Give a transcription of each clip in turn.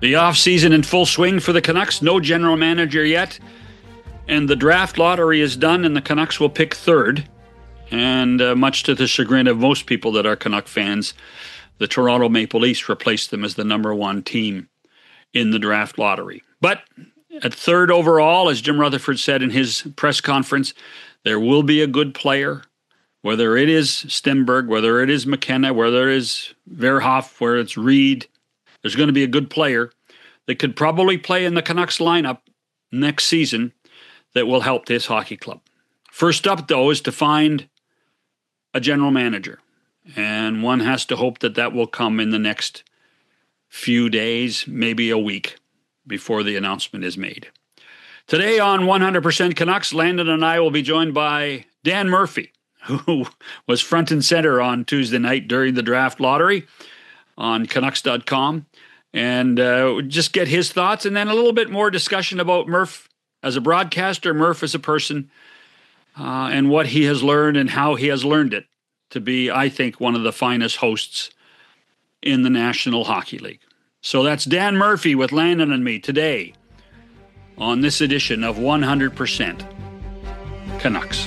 The offseason in full swing for the Canucks. No general manager yet. And the draft lottery is done, and the Canucks will pick third. And much to the chagrin of most people that are Canuck fans, the Toronto Maple Leafs replaced them as the number one team in the draft lottery. But at third overall, as Jim Rutherford said in his press conference, there will be a good player, whether it is Stenberg, whether it is McKenna, whether it is Verhoff, whether it's Reed. There's going to be a good player that could probably play in the Canucks lineup next season that will help this hockey club. First up, though, is to find a general manager. And one has to hope that that will come in the next few days, maybe a week, before the announcement is made. Today on 100% Canucks, Landon and I will be joined by Dan Murphy, who was front and center on Tuesday night during the draft lottery on Canucks.com, and just get his thoughts, and then a little bit more discussion about Murph as a broadcaster, Murph as a person, and what he has learned and how he has learned it to be, I think, one of the finest hosts in the National Hockey League. So that's Dan Murphy with Landon and me today on this edition of 100% Canucks.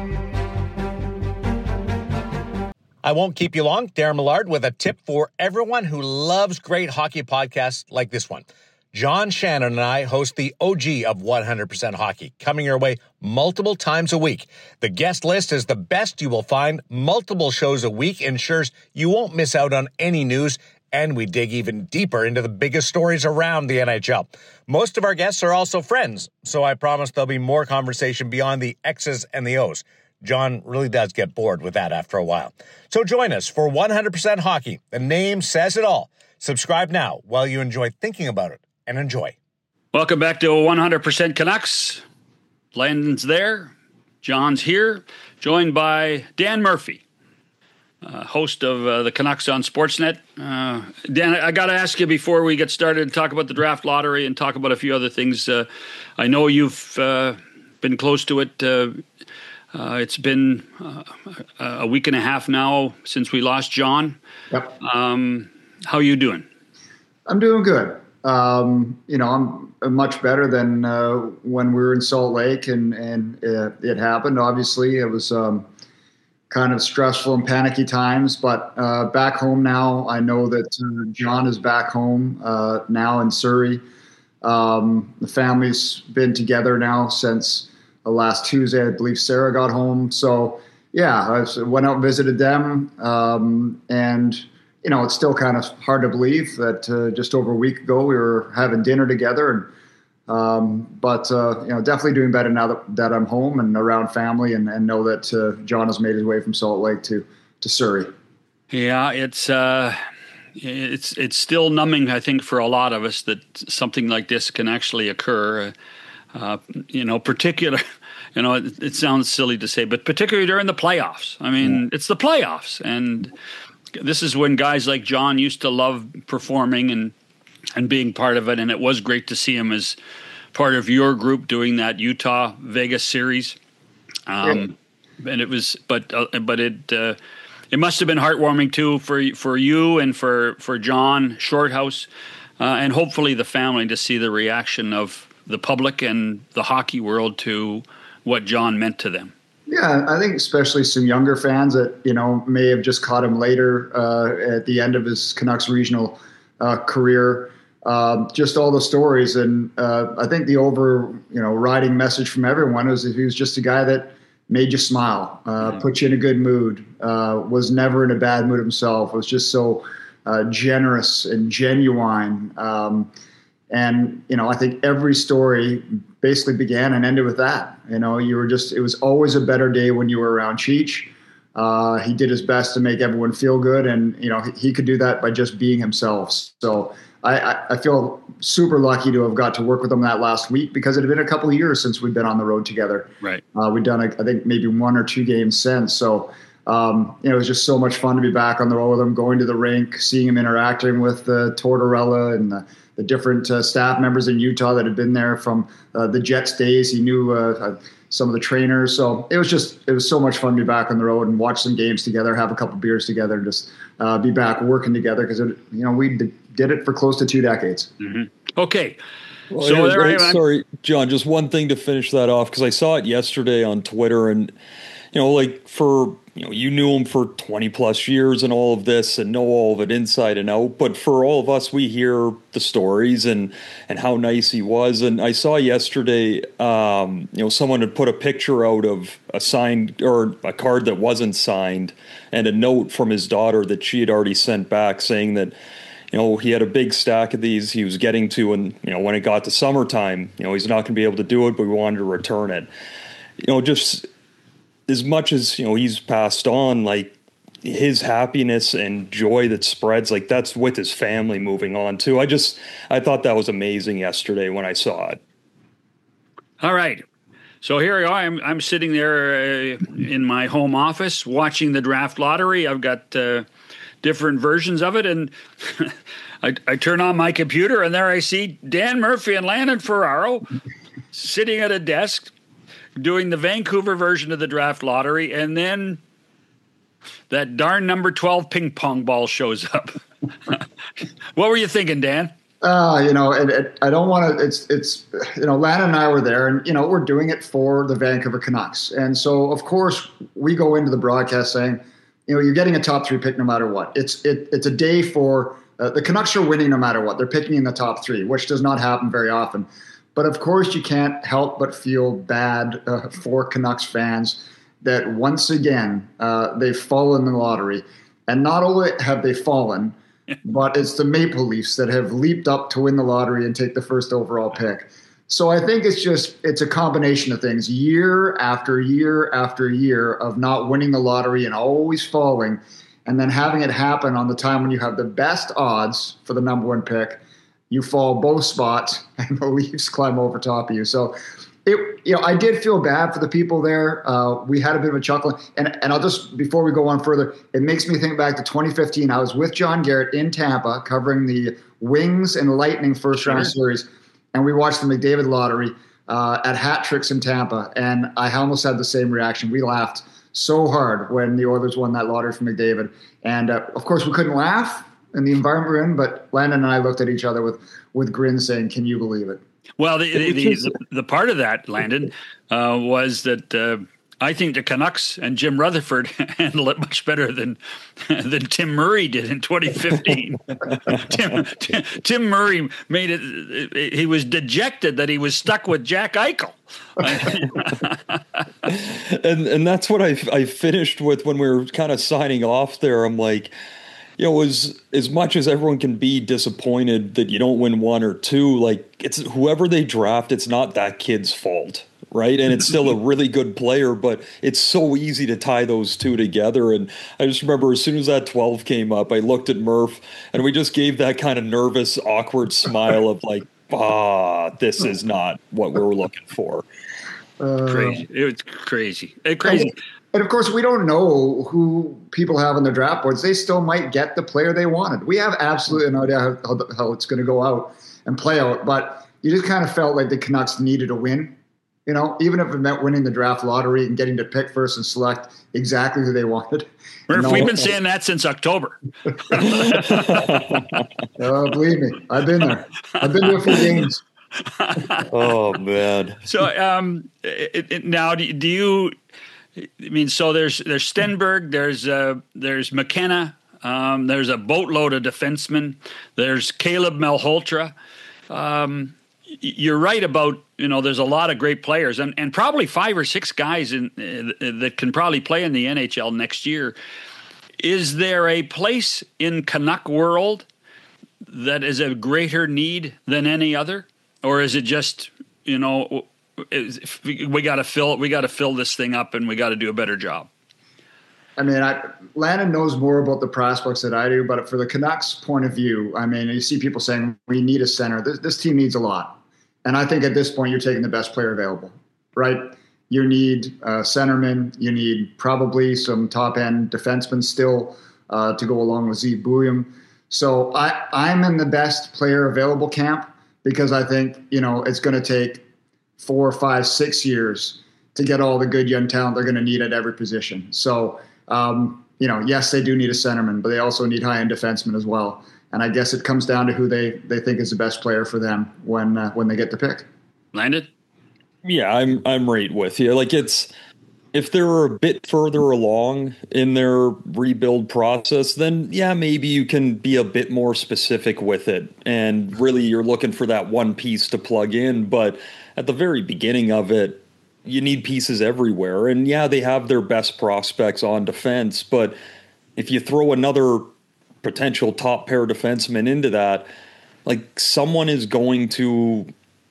I won't keep you long. Darren Millard with a tip for everyone who loves great hockey podcasts like this one. John Shannon and I host the OG of 100% Hockey, coming your way multiple times a week. The guest list is the best you will find. Multiple shows a week ensures you won't miss out on any news, and we dig even deeper into the biggest stories around the NHL. Most of our guests are also friends, so I promise there'll be more conversation beyond the X's and the O's. John really does get bored with that after a while. So join us for 100% Hockey. The name says it all. Subscribe now while you enjoy thinking about it, and enjoy. Welcome back to 100% Canucks. Landon's there. John's here, joined by Dan Murphy, host of the Canucks on Sportsnet. Dan, I got to ask you before we get started and talk about the draft lottery and talk about a few other things. I know you've been close to it. It's been a week and a half now since we lost John. Yep. How are you doing? I'm doing good. I'm much better than when we were in Salt Lake and it happened. Obviously, it was kind of stressful and panicky times, but back home now, I know that John is back home now in Surrey. The family's been together now since last Tuesday. I believe Sarah got home. So, yeah, I went out and visited them. And, it's still kind of hard to believe that just over a week ago we were having dinner together. But definitely doing better now that I'm home and around family and know that John has made his way from Salt Lake to Surrey. Yeah, it's still numbing, I think, for a lot of us that something like this can actually occur. It sounds silly to say, but particularly during the playoffs. I mean, It's the playoffs, and this is when guys like John used to love performing and being part of it, and it was great to see him as part of your group doing that Utah-Vegas series. And it was, but it must have been heartwarming too for you and for John Shorthouse, and hopefully the family to see the reaction of the public and the hockey world to what John meant to them. Yeah, I think especially some younger fans that, may have just caught him later at the end of his Canucks regional career. Just all the stories. And I think the riding message from everyone was he was just a guy that made you smile, put you in a good mood, was never in a bad mood himself, was just so generous and genuine. And, I think every story basically began and ended with that. It was always a better day when you were around Cheech. He did his best to make everyone feel good. And, he could do that by just being himself. So I feel super lucky to have got to work with him that last week because it had been a couple of years since we'd been on the road together. Right. We'd done, I think, maybe 1 or 2 games since. So, it was just so much fun to be back on the road with him, going to the rink, seeing him interacting with Tortorella and the different staff members in Utah that had been there from the Jets days. He knew some of the trainers. So it was so much fun to be back on the road and watch some games together, have a couple beers together, and just be back working together because, we'd did it for close to 2 decades. Mm-hmm. Okay. Well, so sorry, John, just one thing to finish that off, because I saw it yesterday on Twitter, and you knew him for 20 plus years and all of this and know all of it inside and out. But for all of us, we hear the stories and how nice he was. And I saw yesterday, someone had put a picture out of a signed or a card that wasn't signed and a note from his daughter that she had already sent back saying that, he had a big stack of these he was getting to. And, when it got to summertime, he's not going to be able to do it, but we wanted to return it. Just as much as, he's passed on, like his happiness and joy that spreads, like that's with his family moving on too. I thought that was amazing yesterday when I saw it. All right. So here I am. I'm sitting there in my home office watching the draft lottery. I've got different versions of it. And I turn on my computer and there I see Dan Murphy and Landon Ferraro sitting at a desk doing the Vancouver version of the draft lottery, and then that darn number 12 ping pong ball shows up. What were you thinking, Dan? I don't want to, it's Landon and I were there, and, we're doing it for the Vancouver Canucks. And so, of course, we go into the broadcast saying, you're getting a top 3 pick no matter what. It's a day for the Canucks are winning no matter what. They're picking in the top 3, which does not happen very often. But of course, you can't help but feel bad for Canucks fans that once again they've fallen in the lottery. And not only have they fallen, but it's the Maple Leafs that have leaped up to win the lottery and take the first overall pick. So I think it's a combination of things. Year after year after year of not winning the lottery and always falling, and then having it happen on the time when you have the best odds for the number 1 pick. You fall both spots, and the Leafs climb over top of you. So, I did feel bad for the people there. We had a bit of a chuckle, and I'll just, before we go on further, it makes me think back to 2015. I was with John Garrett in Tampa covering the Wings and Lightning first-round series, and we watched the McDavid lottery at Hat Tricks in Tampa, and I almost had the same reaction. We laughed so hard when the Oilers won that lottery from McDavid, and of course we couldn't laugh in the environment we're in, but Landon and I looked at each other with grins saying, can you believe it? Well, the part of that, Landon, was that I think the Canucks and Jim Rutherford handled it much better than Tim Murray did in 2015. Tim Murray made it. He was dejected that he was stuck with Jack Eichel. and that's what I finished with when we were kind of signing off there. I'm like, as much as everyone can be disappointed that you don't win 1 or 2, like it's whoever they draft, it's not that kid's fault, right? And it's still a really good player, but it's so easy to tie those two together. And I just remember as soon as that 12 came up, I looked at Murph and we just gave that kind of nervous, awkward smile of like, this is not what we were looking for. Crazy. It was crazy. Crazy. And of course, we don't know who people have on their draft boards. They still might get the player they wanted. We have absolutely no idea how it's going to go out and play out. But you just kind of felt like the Canucks needed a win. Even if it meant winning the draft lottery and getting to pick first and select exactly who they wanted. Murph, we've been saying that since October. Believe me, I've been there. I've been to a few games. Oh, man. So now do you – I mean, so there's Stenberg, there's McKenna, there's a boatload of defensemen, there's Caleb Malhotra. You're right about, there's a lot of great players and probably 5 or 6 guys that can probably play in the NHL next year. Is there a place in Canuck world that is a greater need than any other, or is it just we got to fill this thing up and we got to do a better job? I mean, Landon knows more about the prospects than I do, but for the Canucks point of view, I mean, you see people saying we need a center. This team needs a lot. And I think at this point, you're taking the best player available, right? You need centerman. You need probably some top-end defensemen still to go along with Zeke Bouillon. So I'm in the best player available camp because I think, it's going to take 4, 5, 6 years to get all the good young talent they're going to need at every position. So, yes, they do need a centerman, but they also need high-end defensemen as well. And I guess it comes down to who they think is the best player for them when they get to pick. Landon? Yeah, I'm right with you. Like, it's, if they're a bit further along in their rebuild process, then yeah, maybe you can be a bit more specific with it. And really, you're looking for that one piece to plug in. But at the very beginning of it, you need pieces everywhere. And yeah, they have their best prospects on defense. But if you throw another potential top pair defenseman into that, like, someone is going to,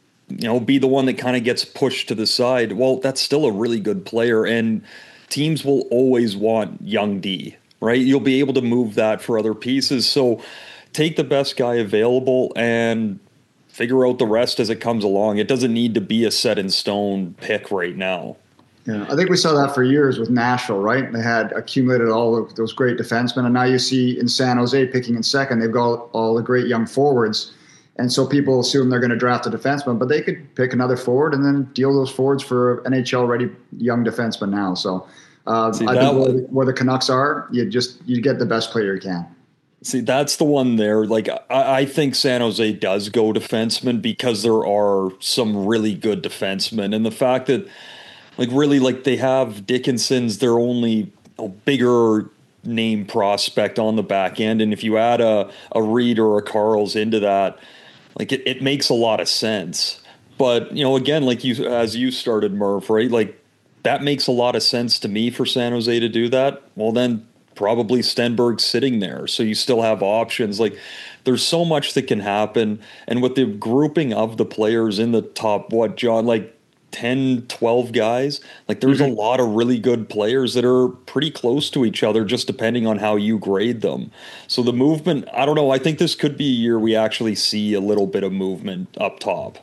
be the one that kind of gets pushed to the side. Well, that's still a really good player, and teams will always want young D, right? You'll be able to move that for other pieces. So take the best guy available and figure out the rest as it comes along. It doesn't need to be a set in stone pick right now. Yeah, I think we saw that for years with Nashville, right? They had accumulated all of those great defensemen, and now you see in San Jose picking in second, they've got all the great young forwards. And so people assume they're going to draft a defenseman, but they could pick another forward and then deal those forwards for NHL-ready young defenseman now. So I think where the Canucks are, you get the best player you can. See, that's the one there. Like, I think San Jose does go defenseman because there are some really good defensemen. And the fact that, like, really, like, they have Dickinson's their only bigger name prospect on the back end. And if you add a Reed or a Carls into that, like, it makes a lot of sense. But, again, like as you started, Murph, right? Like, that makes a lot of sense to me for San Jose to do that. Well, then probably Stenberg's sitting there. So you still have options. Like, there's so much that can happen. And with the grouping of the players in the top, John, like 10, 12 guys, like, there's a lot of really good players that are pretty close to each other, just depending on how you grade them. So the movement, I don't know. I think this could be a year we actually see a little bit of movement up top.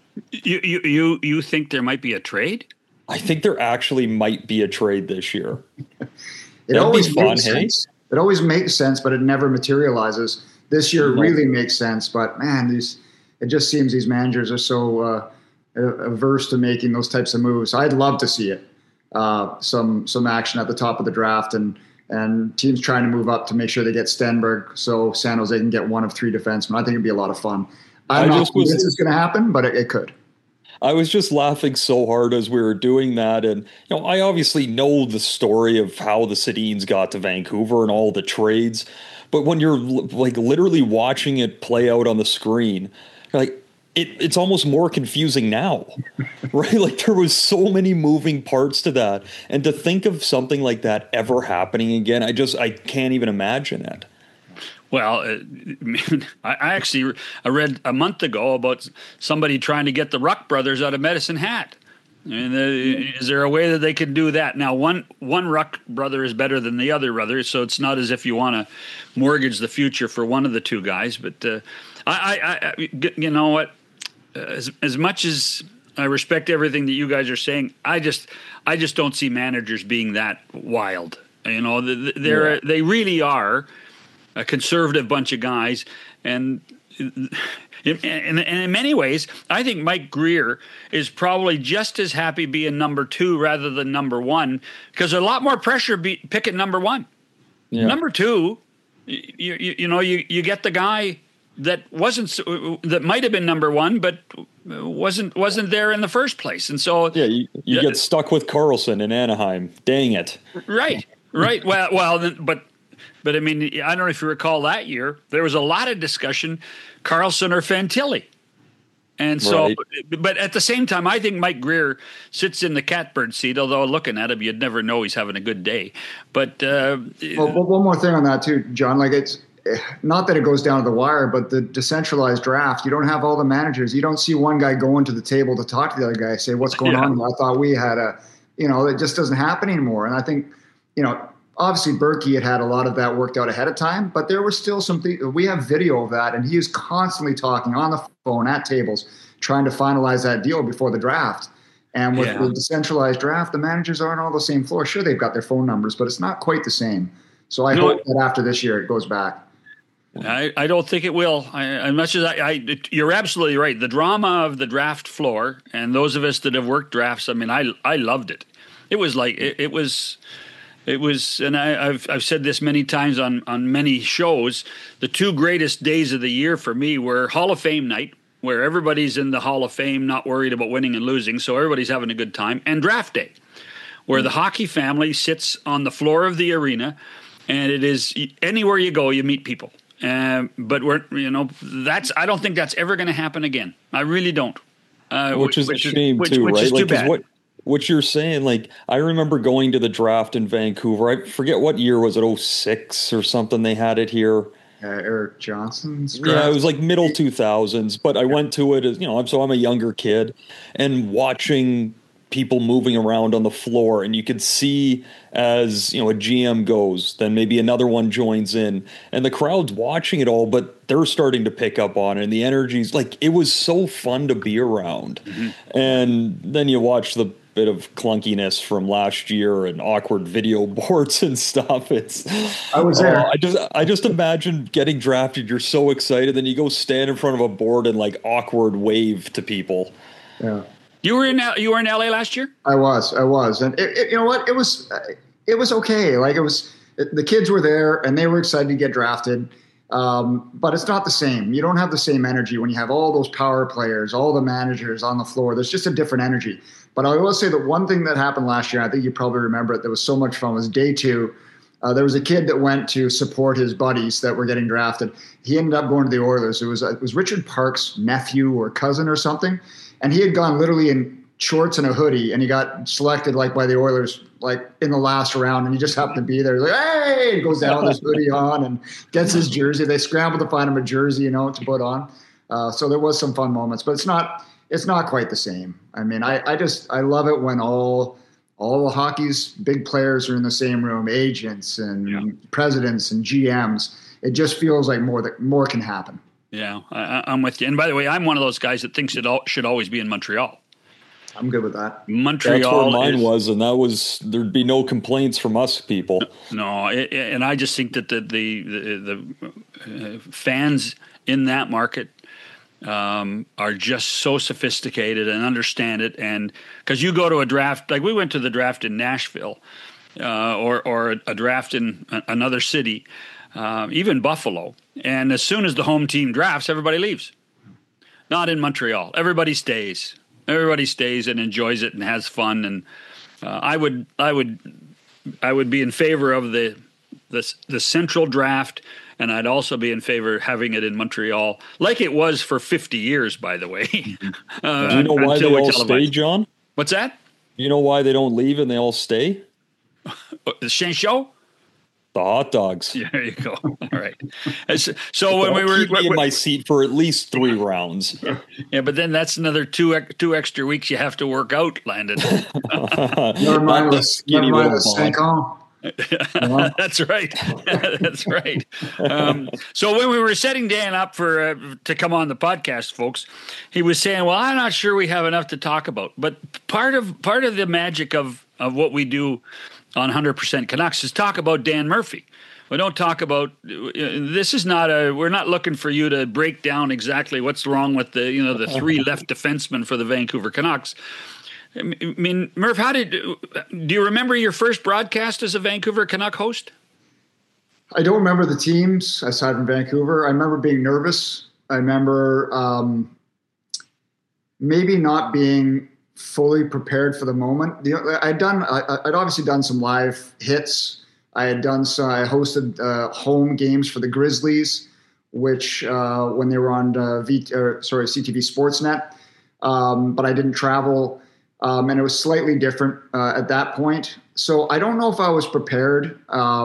You think there might be a trade? I think there actually might be a trade this year. It always makes sense. It always makes sense, but it never materializes. This year really makes sense, but man, it just seems these managers are so averse to making those types of moves. I'd love to see it. Some action at the top of the draft and teams trying to move up to make sure they get Stenberg so San Jose can get one of three defensemen. I think it'd be a lot of fun. I'm not convinced this is going to happen, but it could. I was just laughing so hard as we were doing that. And, I obviously know the story of how the Sedins got to Vancouver and all the trades. But when you're like literally watching it play out on the screen, like, it's almost more confusing now, right? Like, there was so many moving parts to that. And to think of something like that ever happening again, I can't even imagine it. Well, I read a month ago about somebody trying to get the Ruck brothers out of Medicine Hat. I mean, is there a way that they could do that? Now, one Ruck brother is better than the other brother, so it's not as if you want to mortgage the future for one of the two guys. But you know what? As much as I respect everything that you guys are saying, I just don't see managers being that wild. They really are a conservative bunch of guys, and in many ways, I think Mike Grier is probably just as happy being number two rather than number one, because there's a lot more pressure picking number one. Yeah. Number two, you get the guy that might have been number one, but wasn't there in the first place, and so you get stuck with Karlsson in Anaheim. Dang it! Right. Well, but I mean, I don't know if you recall that year, there was a lot of discussion, Karlsson or Fantilli. And so, right. But at the same time, I think Mike Grier sits in the catbird seat, although looking at him, you'd never know he's having a good day. But one more thing on that too, John, like, it's not that it goes down to the wire, but the decentralized draft, you don't have all the managers. You don't see one guy going to the table to talk to the other guy, say, what's going on? I thought we had it just doesn't happen anymore. And I think, obviously, Berkey had a lot of that worked out ahead of time, but there was still something. We have video of that, and he was constantly talking on the phone at tables, trying to finalize that deal before the draft. And with the decentralized draft, the managers aren't all the same floor. Sure, they've got their phone numbers, but it's not quite the same. So I hope that after this year, it goes back. I don't think it will. As much as you're absolutely right. The drama of the draft floor, and those of us that have worked drafts, I mean, I loved it. It was like it was It was, and I've said this many times on many shows, the two greatest days of the year for me were Hall of Fame night, where everybody's in the Hall of Fame, not worried about winning and losing, so everybody's having a good time, and draft day, where the hockey family sits on the floor of the arena, and it is anywhere you go, you meet people. But I don't think that's ever going to happen again. I really don't. Which is a shame too, right? Is too bad. What you're saying, like, I remember going to the draft in Vancouver. I forget what year was it, 06 or something. They had it here. Erik Johnson's draft. Yeah, it was like middle 2000s. But I went to it as so I'm a younger kid, and watching people moving around on the floor, and you could see as a GM goes, then maybe another one joins in, and the crowd's watching it all, but they're starting to pick up on it, and the energy's like, it was so fun to be around. And then you watch the bit of clunkiness from last year and awkward video boards and stuff. I was there. I just imagine getting drafted. You're so excited, then you go stand in front of a board and like awkward wave to people. Yeah. You were in LA last year? I was, and you know what? It was okay. Like the kids were there and they were excited to get drafted. But it's not the same. You don't have the same energy when you have all those power players, all the managers on the floor. There's just a different energy. But I will say that one thing that happened last year, I think you probably remember it, that was so much fun, was day 2. There was a kid that went to support his buddies that were getting drafted. He ended up going to the Oilers. It was Richard Park's nephew or cousin or something. And he had gone literally in shorts and a hoodie, and he got selected like by the Oilers like in the last round, and he just happened to be there. He's like, hey, he goes down with his hoodie on and gets his jersey. They scrambled to find him a jersey, to put on. So there was some fun moments, but it's not quite the same. I mean, I love it when all the hockey's big players are in the same room, agents and presidents and GMs. It just feels like more can happen. Yeah, I'm with you. And by the way, I'm one of those guys that thinks it should always be in Montreal. I'm good with that. Montreal. That's where mine was, and there'd be no complaints from us people. No, and I just think that the fans in that market are just so sophisticated and understand it. And because you go to a draft, like we went to the draft in Nashville, or a draft in another city. Even Buffalo. And as soon as the home team drafts, everybody leaves. Not in Montreal. Everybody stays. Everybody stays and enjoys it and has fun. And I would be in favor of the central draft, and I'd also be in favor of having it in Montreal, like it was for 50 years, by the way. Do you know why they all stay, John? What's that? You know why they don't leave and they all stay? The Shane Show? The hot dogs. There you go. All right. So when we were in my seat for at least 3 rounds. Yeah, but then that's another two extra weeks you have to work out, Landon. Never mind the Saint-Con. That's right. That's right. So when we were setting Dan up for to come on the podcast, folks, he was saying, "Well, I'm not sure we have enough to talk about." But part of the magic of what we do on 100% Canucks is talk about Dan Murphy. We don't talk about this. Is not we're not looking for you to break down exactly what's wrong with the 3 left defensemen for the Vancouver Canucks. I mean, Murph, do you remember your first broadcast as a Vancouver Canuck host? I don't remember the teams aside from Vancouver. I remember being nervous. I remember maybe not being fully prepared for the moment. I'd obviously done some live hits. I hosted home games for the Grizzlies, which when they were on CTV Sportsnet, but I didn't travel. And it was slightly different at that point. So I don't know if I was prepared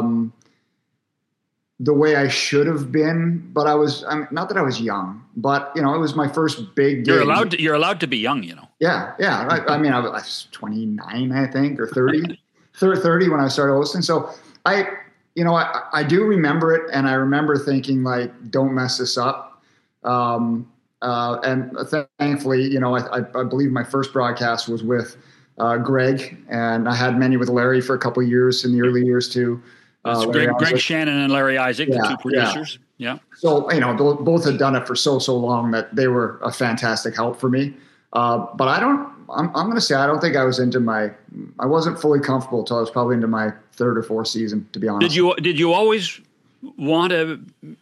the way I should have been, but not that I was young, but it was my first big gig. You're allowed to be young, Yeah. I was 29, I think, or 30, 30 when I started hosting. So I do remember it, and I remember thinking like, don't mess this up. And thankfully, I believe my first broadcast was with Greg, and I had many with Larry for a couple of years in the early years too. Greg Shannon and Larry Isaac, the 2 producers. Yeah. So, both had done it for so long that they were a fantastic help for me. But I don't I'm going to say I don't think I was I wasn't fully comfortable until I was probably into my third or fourth season, to be honest. Did you always want to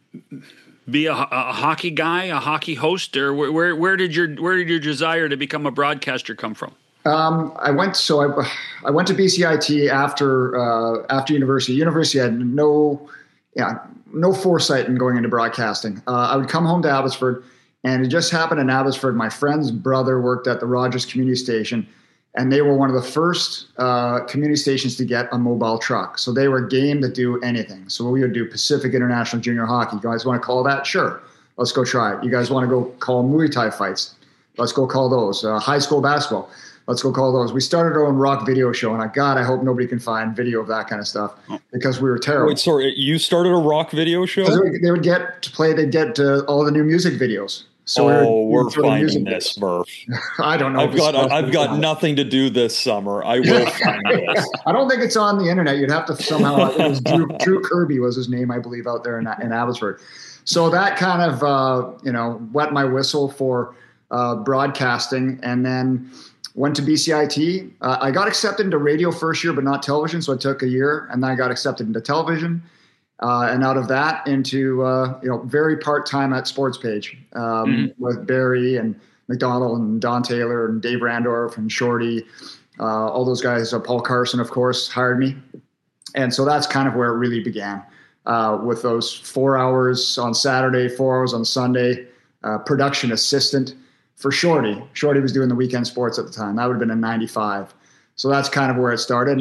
be a hockey guy, a hockey host, or where did your desire to become a broadcaster come from? I went to BCIT after university. University had no foresight in going into broadcasting. I would come home to Abbotsford, and it just happened in Abbotsford. My friend's brother worked at the Rogers Community Station, and they were one of the first community stations to get a mobile truck. So they were game to do anything. So we would do Pacific International Junior Hockey. You guys want to call that? Sure. Let's go try it. You guys want to go call Muay Thai fights? Let's go call those. High school basketball. Let's go call those. We started our own rock video show, and I hope nobody can find video of that kind of stuff because we were terrible. Wait, sorry, you started a rock video show? They would get to play. They'd get all the new music videos. So we're finding this, Murph. I don't know. I've got nothing to do this summer. I will find this. I don't think it's on the internet. You'd have to somehow. It was Drew Kirby was his name, I believe, out there in Abbotsford. So that kind of wet my whistle for broadcasting, and then went to BCIT. I got accepted into radio first year, but not television. So I took a year, and then I got accepted into television. And out of that into, very part-time at Sports Page with Barry and McDonald and Don Taylor and Dave Randorf and Shorty, all those guys. Paul Carson, of course, hired me. And so that's kind of where it really began with those 4 hours on Saturday, 4 hours on Sunday, production assistant for Shorty. Shorty was doing the weekend sports at the time. That would have been in 95. So that's kind of where it started.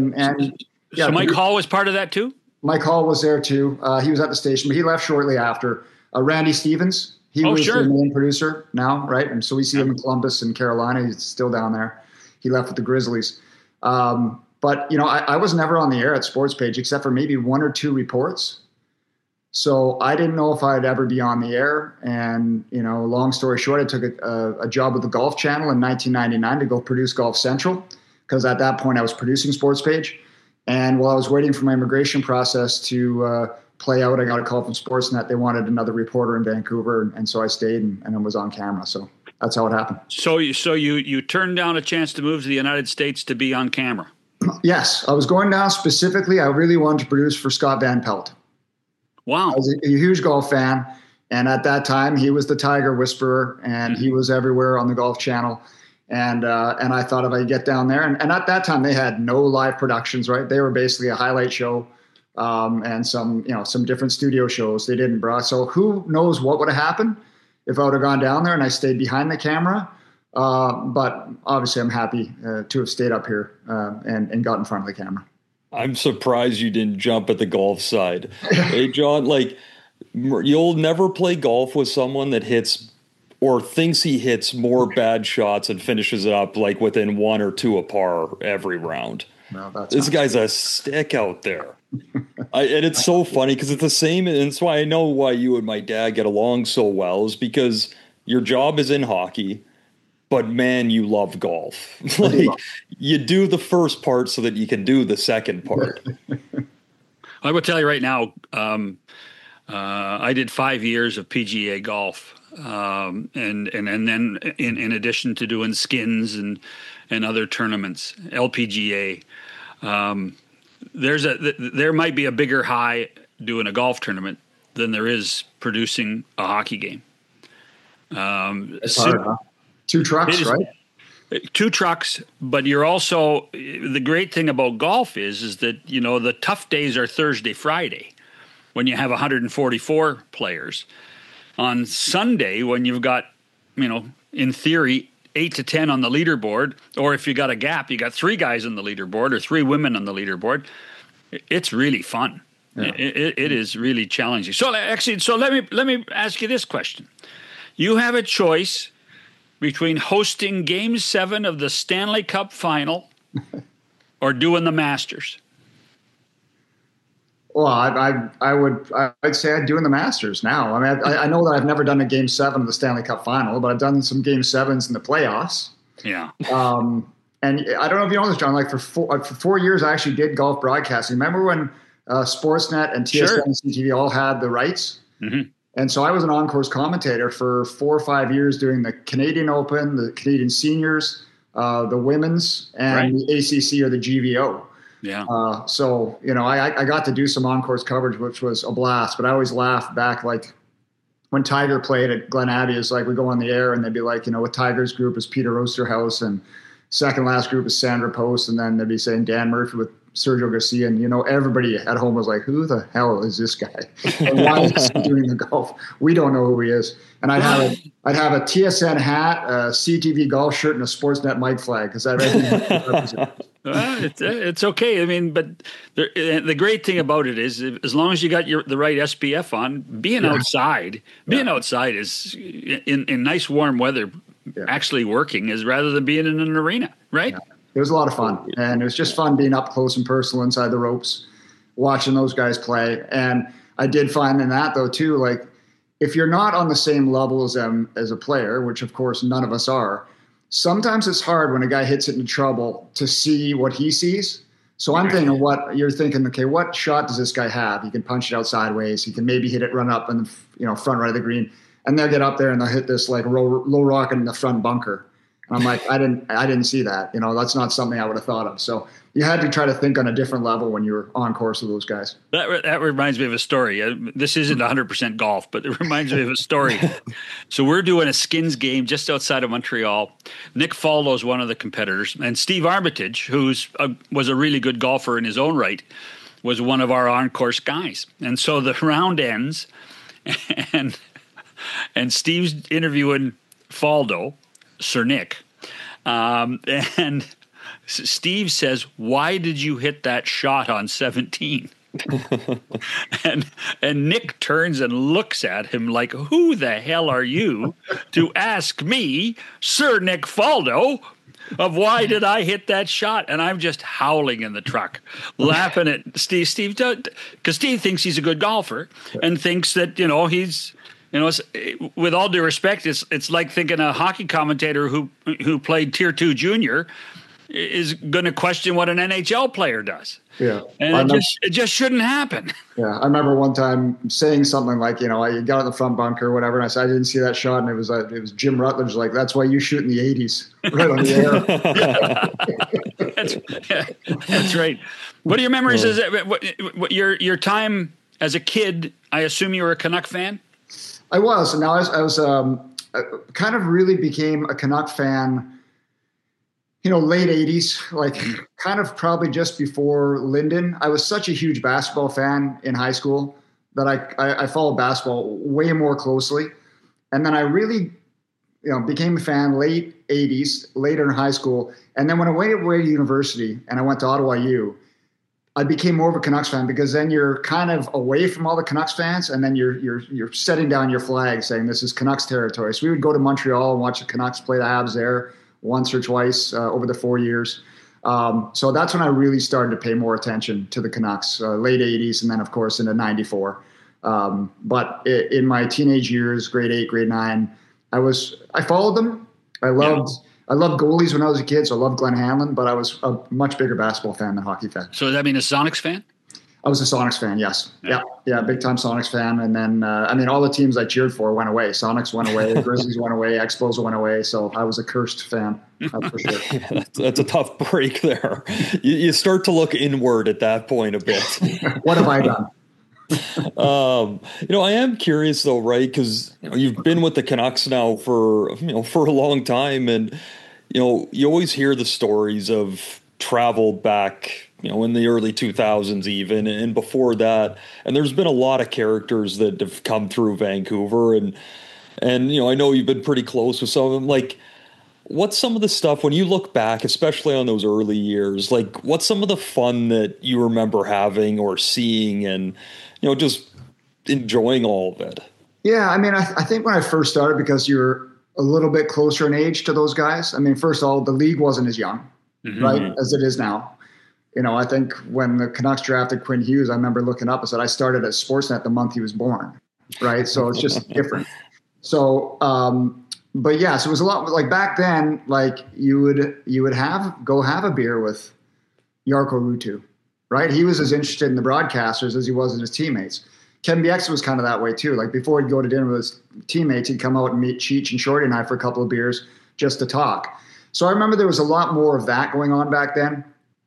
So Mike Hall was part of that too? Mike Hall was there too. He was at the station, but he left shortly after. Randy Stevens, he was the main producer now, right? And so we see him in Columbus and Carolina. He's still down there. He left with the Grizzlies. But, I was never on the air at Sports Page except for maybe one or two reports. So I didn't know if I'd ever be on the air. And, long story short, I took a job with the Golf Channel in 1999 to go produce Golf Central because at that point I was producing Sports Page. And while I was waiting for my immigration process to play out, I got a call from Sportsnet. They wanted another reporter in Vancouver, and so I stayed and I was on camera. So that's how it happened. So you turned down a chance to move to the United States to be on camera? Yes, I was going down specifically. I really wanted to produce for Scott Van Pelt. Wow. I was a huge golf fan, and at that time, he was the Tiger Whisperer, and he was everywhere on the Golf Channel. And I thought if I get down there, and at that time they had no live productions, right? They were basically a highlight show and some different studio shows. They didn't broadcast. So who knows what would have happened if I would have gone down there and I stayed behind the camera. But obviously I'm happy to have stayed up here and got in front of the camera. I'm surprised you didn't jump at the golf side. Hey, John, you'll never play golf with someone that hits or thinks he hits more bad shots and finishes it up within one or two a par every round. No, this guy's a stick out there. And it's so funny because it's the same. And it's why I know why you and my dad get along so well is because your job is in hockey, but man, you love golf. You do the first part so that you can do the second part. I will tell you right now, I did 5 years of PGA golf. And then in addition to doing skins and other tournaments, LPGA, there might be a bigger high doing a golf tournament than there is producing a hockey game. It's hard, huh? 2 trucks, right? 2 trucks, but you're also the great thing about golf is that the tough days are Thursday, Friday, when you have 144 players. On Sunday, when you've got, in theory, 8 to 10 on the leaderboard, or if you got a gap, you got 3 guys on the leaderboard or 3 women on the leaderboard, it's really fun. Yeah. It is really challenging. So let me ask you this question. You have a choice between hosting Game 7 of the Stanley Cup Final or doing the Masters. Well, I'd say I'd doing the Masters now. I mean, I know that I've never done a Game 7 of the Stanley Cup Final, but I've done some Game 7s in the playoffs. Yeah. And I don't know if you know this, John. For 4 years, I actually did golf broadcasting. Remember when Sportsnet and TSN and CTV all had the rights? Mm-hmm. And so I was an on-course commentator for 4 or 5 years doing the Canadian Open, the Canadian Seniors, the women's and the ACC or the GVO. Yeah. So, I got to do some on-course coverage, which was a blast, but I always laugh back, like when Tiger played at Glen Abbey, it's like we go on the air and they'd be like, with Tiger's group is Peter Osterhaus and second last group is Sandra Post. And then they'd be saying Dan Murphy with Sergio Garcia. And, everybody at home was like, who the hell is this guy? And why is he doing the golf? We don't know who he is. And I'd have a TSN hat, a CTV golf shirt, and a Sportsnet mic flag because I read it's okay. I mean, but the great thing about it is, as long as you got the right SPF on, being outside is in nice warm weather. Actually working is rather than being in an arena, right? Yeah. It was a lot of fun, and it was just fun being up close and personal inside the ropes, watching those guys play. And I did find in that though too, like if you're not on the same level as them as a player, which of course none of us are, sometimes it's hard when a guy hits it into trouble to see what he sees. So I'm thinking what you're thinking, okay, what shot does this guy have? He can punch it out sideways. He can maybe hit it, run up in the front right of the green. And they'll get up there and they'll hit this like low rocket in the front bunker. And I'm like, I didn't see that. That's not something I would have thought of. So you had to try to think on a different level when you were on course with those guys. That reminds me of a story. This isn't 100% golf, but it reminds me of a story. So we're doing a skins game just outside of Montreal. Nick Faldo is one of the competitors, and Steve Armitage, was a really good golfer in his own right, was one of our on-course guys. And so the round ends, and Steve's interviewing Faldo, Sir Nick, and Steve says, "Why did you hit that shot on 17?" and Nick turns and looks at him like, "Who the hell are you to ask me, Sir Nick Faldo, of why did I hit that shot?" And I'm just howling in the truck, laughing at Steve, because Steve thinks he's a good golfer and thinks that he's. With all due respect, it's like thinking a hockey commentator who played Tier 2 junior is going to question what an NHL player does. Yeah, and it just shouldn't happen. Yeah, I remember one time saying something like, I got in the front bunker or whatever, and I said I didn't see that shot, and it was Jim Rutledge like, that's why you shoot in the 80s, right on the air. That's right. What are your memories? What your time as a kid? I assume you were a Canuck fan. I was. And now I was kind of really became a Canuck fan, late 80s, like kind of probably just before Linden. I was such a huge basketball fan in high school that I followed basketball way more closely. And then I really, became a fan late 80s, later in high school. And then when I went away to university and I went to Ottawa U, I became more of a Canucks fan because then you're kind of away from all the Canucks fans, and then you're setting down your flag saying this is Canucks territory. So we would go to Montreal and watch the Canucks play the Habs there once or twice over the 4 years. So that's when I really started to pay more attention to the Canucks, late 80s, and then of course into 94. But in my teenage years, grade 8, grade 9, I followed them. I loved goalies when I was a kid, so I loved Glenn Hanlon, but I was a much bigger basketball fan than hockey fan. So does that mean a Sonics fan? I was a Sonics fan, yes. Yeah, big-time Sonics fan. And then, all the teams I cheered for went away. Sonics went away, Grizzlies went away, Expos went away, so I was a cursed fan, for sure. Yeah, that's a tough break there. You start to look inward at that point a bit. What have I done? I am curious though, right? Because you've been with the Canucks now for a long time, and you always hear the stories of travel back, in the early 2000s even, and before that. And there's been a lot of characters that have come through Vancouver, and I know you've been pretty close with some of them. Like, what's some of the stuff when you look back, especially on those early years? Like, what's some of the fun that you remember having or seeing, and just enjoying all of it? Yeah, I think when I first started, because you're a little bit closer in age to those guys. First of all, the league wasn't as young, right, as it is now. I think when the Canucks drafted Quinn Hughes, I remember looking up and said, I started at Sportsnet the month he was born, right? So it's just different. So, but yeah, so it was a lot like back then, like you would go have a beer with Jarkko Ruutu, right? He was as interested in the broadcasters as he was in his teammates. Kevin Bieksa was kind of that way too. Like before he'd go to dinner with his teammates, he'd come out and meet Cheech and Shorty and I for a couple of beers just to talk. So I remember there was a lot more of that going on back then.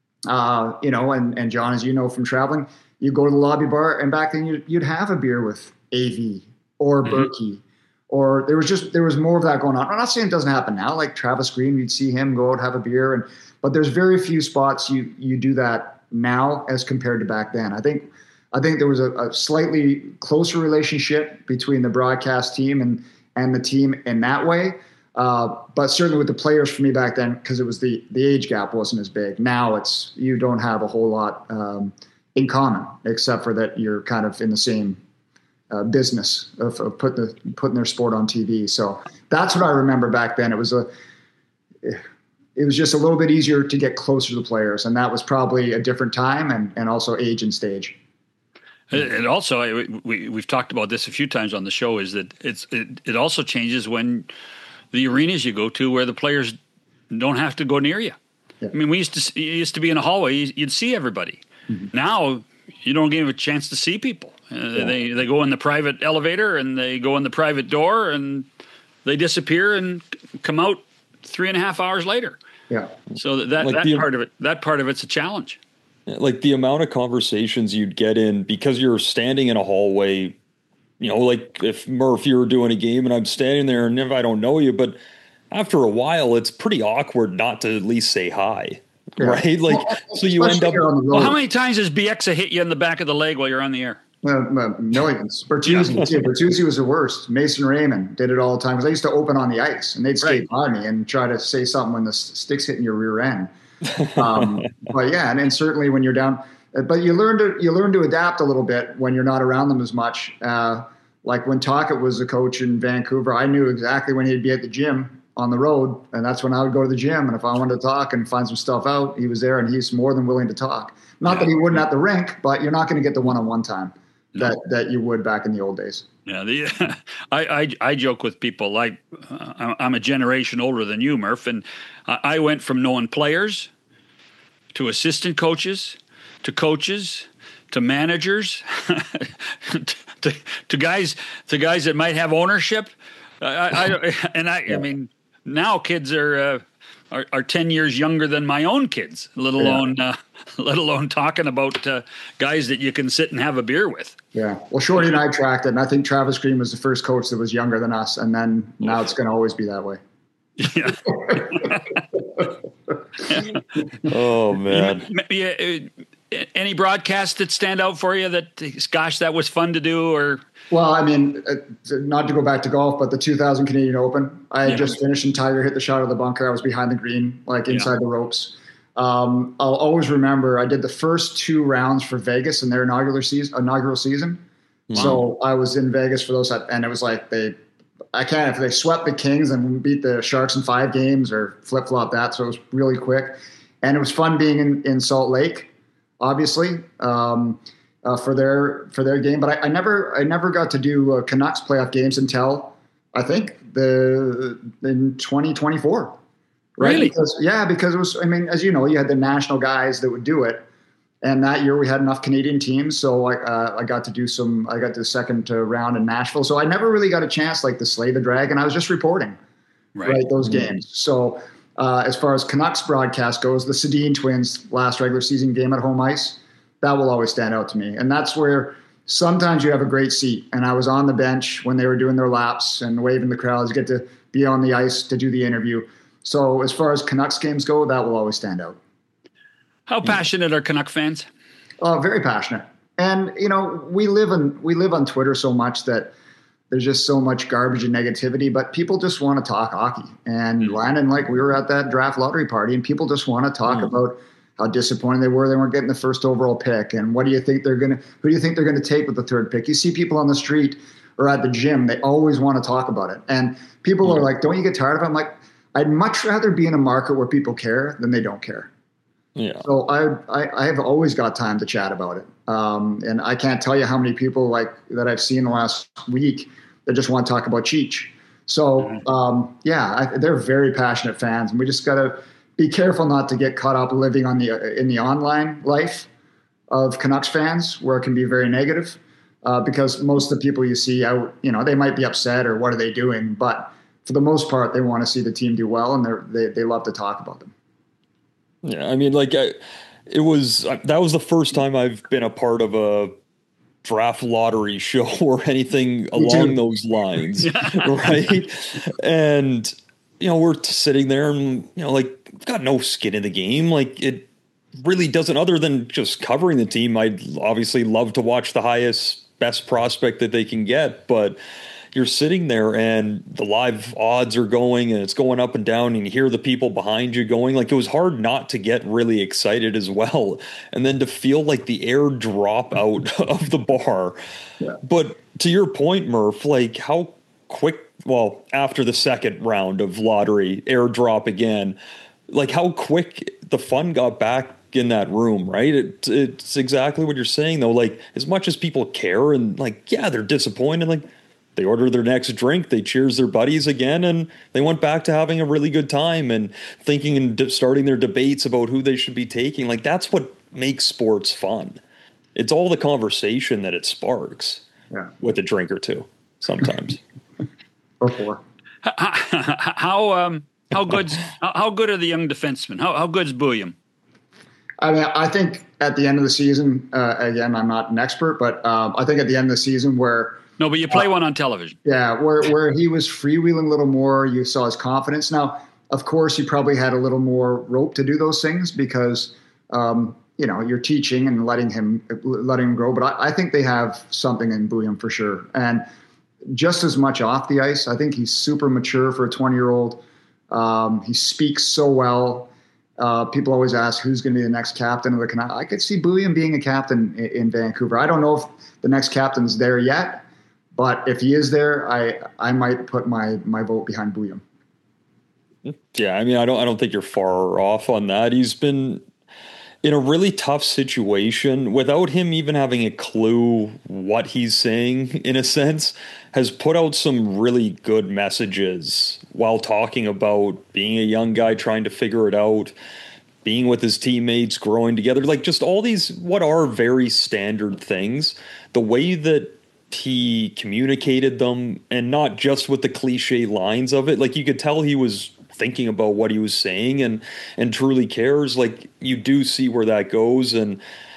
And John, as you know from traveling, you go to the lobby bar, and back then you'd have a beer with AV or Berkey, or there was more of that going on. I'm not saying it doesn't happen now. Like Travis Green, you'd see him go out, have a beer, but there's very few spots you do that now as compared to back then. I think there was a slightly closer relationship between the broadcast team and the team in that way. But certainly with the players for me back then, because it was the age gap wasn't as big. Now you don't have a whole lot in common, except for that you're kind of in the same business of putting their sport on TV. So that's what I remember back then. It was just a little bit easier to get closer to the players, and that was probably a different time and also age and stage. And also, we've talked about this a few times on the show, is that it also changes when the arenas you go to where the players don't have to go near you. Yeah. I mean, you used to be in a hallway, you'd see everybody. Mm-hmm. Now you don't give a chance to see people. They go in the private elevator and they go in the private door and they disappear and come out 3.5 hours later. Yeah. So that part of it's a challenge. Like the amount of conversations you'd get in because you're standing in a hallway, like if Murph, you were doing a game and I'm standing there and if I don't know you, but after a while, it's pretty awkward not to at least say hi. Yeah. Right? Like, so you end up. Well, how many times has BX hit you in the back of the leg while you're on the air? Millions. Bertuzzi was the worst. Mason Raymond did it all the time because I used to open on the ice and they'd skate by me and try to say something when the stick's hitting your rear end. But yeah, and certainly when you're down, but you learn to adapt a little bit when you're not around them as much. Like when Tocchet was a coach in Vancouver, I knew exactly when he'd be at the gym on the road, and that's when I would go to the gym. And if I wanted to talk and find some stuff out, he was there, and he's more than willing to talk. Not that he wouldn't at the rink, but you're not going to get the one-on-one time that you would back in the old days. Yeah, I joke with people. I'm a generation older than you, Murph, and I went from knowing players to assistant coaches to managers to guys that might have ownership. I mean, now kids are 10 years younger than my own kids, let alone talking about guys that you can sit and have a beer with. Yeah. Well, Shorty and I tracked it, and I think Travis Green was the first coach that was younger than us, and then now it's going to always be that way. Yeah. Oh, man. Any broadcasts that stand out for you that, gosh, that was fun to do? Or well, I mean, not to go back to golf, but the 2000 Canadian Open, I had just finished and Tiger hit the shot of the bunker. I was behind the green, like inside the ropes. I'll always remember I did the first 2 rounds for Vegas in their inaugural season. Wow. So I was in Vegas for those, and it was like if they swept the Kings and beat the Sharks in 5 games or flip-flop that. So it was really quick. And it was fun being in Salt Lake, obviously, for their game. But I never got to do Canucks playoff games until I think in 2024. Right? Really? Because it was, I mean, as you know, you had the national guys that would do it. And that year we had enough Canadian teams. So I got to do the second round in Nashville. So I never really got a chance to slay the dragon. I was just reporting those games. So as far as Canucks broadcast goes, the Sedin twins last regular season game at home ice, that will always stand out to me. And that's where sometimes you have a great seat. And I was on the bench when they were doing their laps and waving the crowds, get to be on the ice to do the interview. So as far as Canucks games go, that will always stand out. How passionate are Canuck fans? Very passionate. And, we live on Twitter so much that there's just so much garbage and negativity, but people just want to talk hockey. And Landon, we were at that draft lottery party and people just want to talk about how disappointed they weren't getting the first overall pick. And who do you think they're going to take with the 3rd pick? You see people on the street or at the gym, they always want to talk about it. And people are like, don't you get tired of it? I'm like, I'd much rather be in a market where people care than they don't care. Yeah. So I have always got time to chat about it. And I can't tell you how many people that I've seen the last week that just want to talk about Cheech. So they're very passionate fans, and we just got to be careful not to get caught up living in the online life of Canucks fans, where it can be very negative. Because most of the people you see out, they might be upset or what are they doing, but for the most part, they want to see the team do well, and they love to talk about them. Yeah, I mean, like that was the first time I've been a part of a draft lottery show or anything along those lines, right? And we're sitting there, and like, we've got no skin in the game. Like, it really doesn't, other than just covering the team. I'd obviously love to watch the best prospect that they can get, but you're sitting there and the live odds are going and it's going up and down, and you hear the people behind you going. Like, it was hard not to get really excited as well. And then to feel like the air drop out of the bar. Yeah. But to your point, Murph, like, how quick, well, after the second round of lottery, airdrop again, like how quick the fun got back in that room, right? It's exactly what you're saying, though. Like, as much as people care and, like, yeah, they're disappointed, like, they order their next drink, they cheers their buddies again, and they went back to having a really good time and thinking and starting their debates about who they should be taking. Like, that's what makes sports fun. It's all the conversation that it sparks with a drink or two sometimes. Or four. How good are the young defensemen? How good's Buium? I mean, I think at the end of the season, again, I'm not an expert, but I think at the end of the season where no, but you play one on television. Yeah, where he was freewheeling a little more, you saw his confidence. Now, of course, he probably had a little more rope to do those things because, you're teaching and letting him grow. But I think they have something in Buium for sure. And just as much off the ice, I think he's super mature for a 20-year-old. He speaks so well. People always ask who's going to be the next captain of the Canucks. I could see Buium being a captain in Vancouver. I don't know if the next captain's there yet. But if he is there, I might put my vote behind Buium. Yeah, I mean, I don't think you're far off on that. He's been in a really tough situation without him even having a clue what he's saying, in a sense, has put out some really good messages while talking about being a young guy trying to figure it out, being with his teammates, growing together, like just all these what are very standard things. The way that he communicated them, and not just with the cliche lines of it. Like, you could tell he was thinking about what he was saying and truly cares. Like, you do see where that goes. And,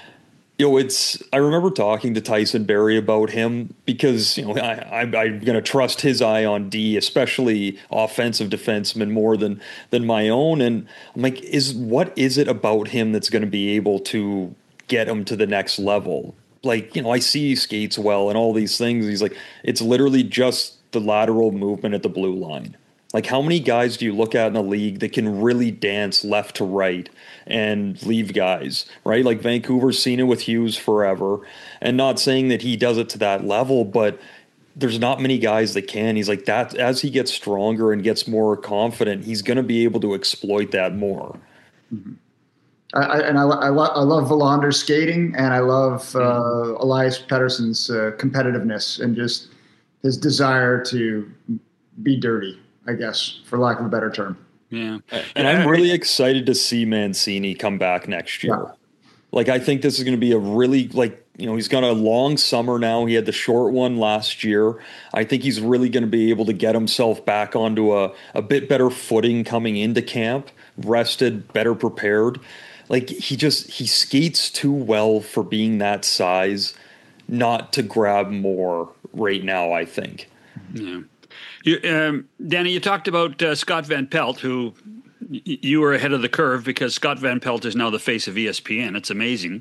I remember talking to Tyson Barrie about him because, I'm going to trust his eye on D, especially offensive defensemen more than my own. And I'm like, what is it about him that's going to be able to get him to the next level? Like, I see he skates well and all these things. He's like, it's literally just the lateral movement at the blue line. Like, how many guys do you look at in the league that can really dance left to right and leave guys, right? Like, Vancouver's seen it with Hughes forever, and not saying that he does it to that level, but there's not many guys that can. He's like that. As he gets stronger and gets more confident, he's going to be able to exploit that more. Mm-hmm. I love Verlander's skating, and I love Elias Pettersson's competitiveness and just his desire to be dirty, I guess, for lack of a better term. Yeah. And I'm really excited to see Mancini come back next year. Yeah. Like, I think this is going to be a really, he's got a long summer now. He had the short one last year. I think he's really going to be able to get himself back onto a bit better footing coming into camp, rested, better prepared. Like, he skates too well for being that size, not to grab more right now, I think. Yeah. Danny, you talked about Scott Van Pelt, who you were ahead of the curve because Scott Van Pelt is now the face of ESPN. It's amazing.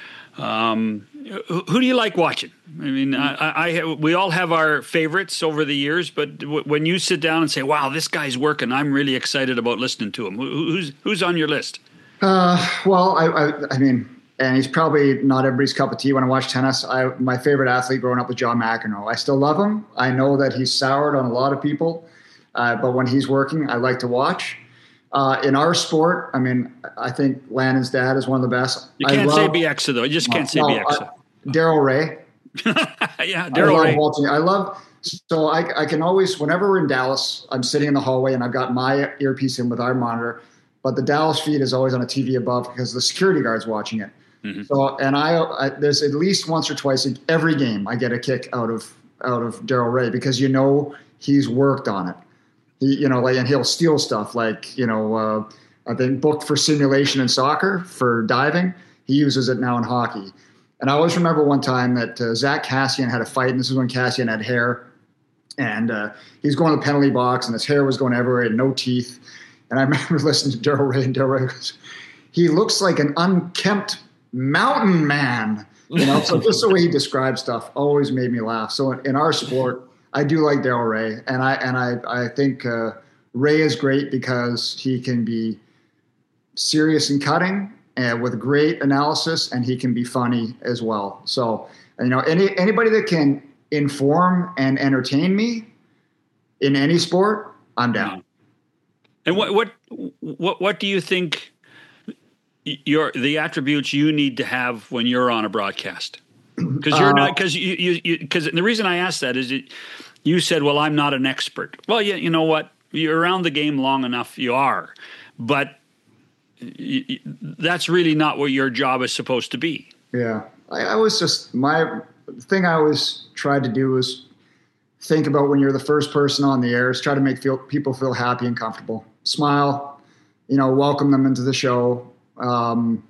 Who do you like watching? I mean, we all have our favorites over the years, but when you sit down and say, wow, this guy's working, I'm really excited about listening to him. Who's on your list? Well, I mean, and he's probably not everybody's cup of tea when I watch tennis. My favorite athlete growing up was John McEnroe. I still love him. I know that he's soured on a lot of people, but when he's working, I like to watch. In our sport, I mean, I think Landon's dad is one of the best. You can't say Bieksa, though. You just can't say Bieksa. Darryl Ray. Yeah, Darryl Ray. So I can always, whenever we're in Dallas, I'm sitting in the hallway and I've got my earpiece in with our monitor, but the Dallas feed is always on a TV above because the security guard's watching it. Mm-hmm. So, and I there's at least once or twice every game I get a kick out of Darryl Ray because he's worked on it. and he'll steal stuff like, I think booked for simulation in soccer for diving. He uses it now in hockey. And I always remember one time that Zach Kassian had a fight, and this is when Kassian had hair. And he was going to the penalty box, and his hair was going everywhere and no teeth. And I remember listening to Darrell Ray, and Darrell Ray goes, he looks like an unkempt mountain man. So just the way he describes stuff always made me laugh. So in our sport, I do like Darrell Ray. And I think Ray is great because he can be serious and cutting and with great analysis, and he can be funny as well. So, anybody that can inform and entertain me in any sport, I'm down. And what do you think the attributes you need to have when you're on a broadcast? Because you're not, because the reason I asked that is you said, well, I'm not an expert. Well, yeah, you know what? You're around the game long enough, you are, but that's really not what your job is supposed to be. Yeah. I was just, my thing I always tried to do was think about when you're the first person on the air is try to make people feel happy and comfortable. Smile, welcome them into the show. Don't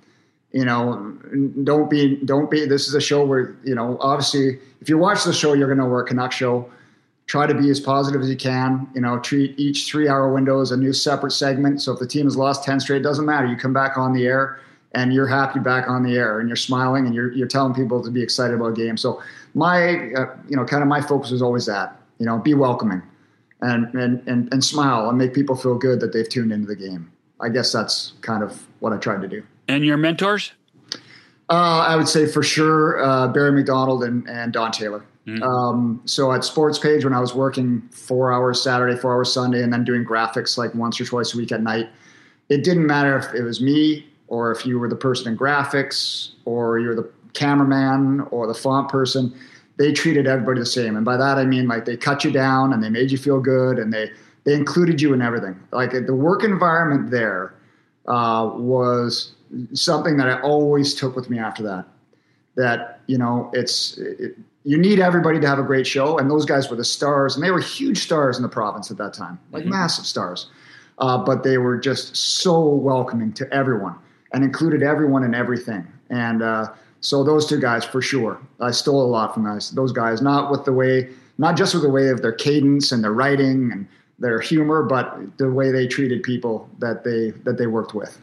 be, this is a show where, obviously if you watch the show, you're going to know we're a Canuck show. Try to be as positive as you can, treat each 3-hour window as a new separate segment. So if the team has lost 10 straight, it doesn't matter. You come back on the air and you're happy back on the air and you're smiling and you're telling people to be excited about a game. So my, kind of my focus is always that, be welcoming and smile and make people feel good that they've tuned into the game. I guess that's kind of what I tried to do. And your mentors? I would say for sure Barry McDonald and Don Taylor. Mm-hmm. So at Sports Page, when I was working 4 hours Saturday, 4 hours Sunday, and then doing graphics like once or twice a week at night, it didn't matter if it was me or if you were the person in graphics or you're the cameraman or the font person. They treated everybody the same. And by that, I mean, like, they cut you down and they made you feel good and they included you in everything. Like, the work environment there was something that I always took with me after that. That, you need everybody to have a great show. And those guys were the stars, and they were huge stars in the province at that time, like massive stars. But they were just so welcoming to everyone and included everyone in everything. And so those two guys, for sure, I stole a lot from those guys, not just with the way of their cadence and their writing and their humor, but the way they treated people that they worked with.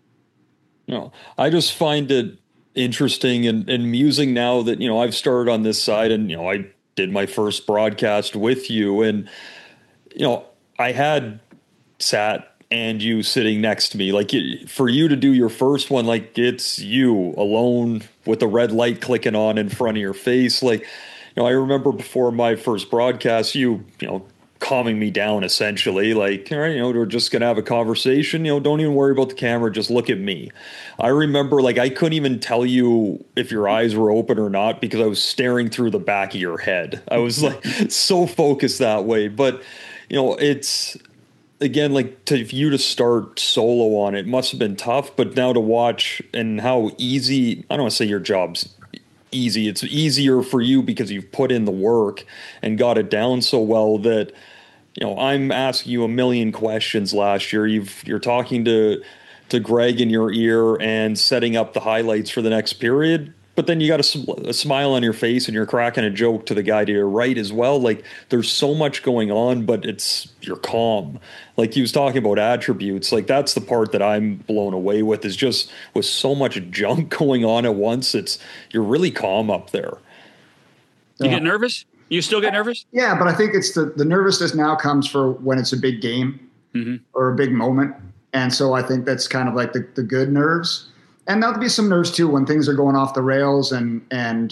I just find it interesting and amusing now that, I've started on this side and, I did my first broadcast with you and, I had Sat and you sitting next to me, like, for you to do your first one, like, it's you alone with the red light clicking on in front of your face. Like, I remember before my first broadcast, you calming me down essentially, like, all right, we're just going to have a conversation, don't even worry about the camera, just look at me. I remember, like, I couldn't even tell you if your eyes were open or not because I was staring through the back of your head. I was like so focused that way. But, it's, again, like, for you to start solo on it must have been tough, but now to watch and how easy, I don't want to say your job's easy. It's easier for you because you've put in the work and got it down so well that, I'm asking you a million questions last year. You're talking to Greg in your ear and setting up the highlights for the next period. But then you got a smile on your face and you're cracking a joke to the guy to your right as well. Like, there's so much going on, but you're calm. Like, he was talking about attributes. Like, that's the part that I'm blown away with, is just with so much junk going on at once. You're really calm up there. You get nervous? You still get nervous? Yeah, but I think it's the nervousness now comes for when it's a big game or a big moment. And so I think that's kind of like the good nerves. And there'll be some nerves too when things are going off the rails and maybe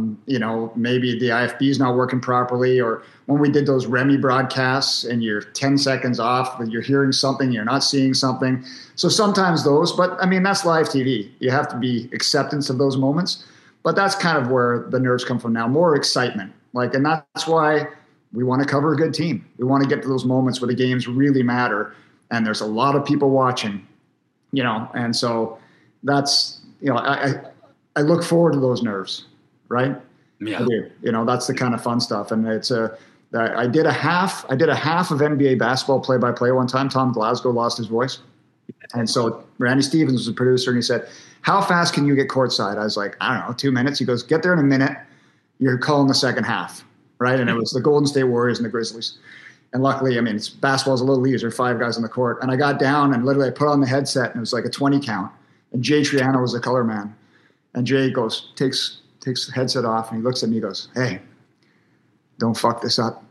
the IFB is not working properly, or when we did those Remy broadcasts and you're 10 seconds off, but you're hearing something, you're not seeing something. So sometimes but I mean, that's live TV. You have to be acceptance of those moments, but that's kind of where the nerves come from now, more excitement. Like, and that's why we want to cover a good team. We want to get to those moments where the games really matter and there's a lot of people watching, and so that's, I look forward to those nerves, right? Yeah. I do. That's the kind of fun stuff. And it's I did a half of NBA basketball play-by-play one time. Tom Glasgow lost his voice. And so Randy Stevens was the producer, and he said, how fast can you get courtside? I was like, I don't know, 2 minutes. He goes, get there in a minute. You're calling the second half, right? And it was the Golden State Warriors and the Grizzlies. And luckily, I mean, basketball's a little easier, 5 guys on the court. And I got down and literally I put on the headset, and it was like a 20 count. And Jay Triano was the color man. And Jay goes, takes the headset off, and he looks at me and he goes, hey, don't fuck this up.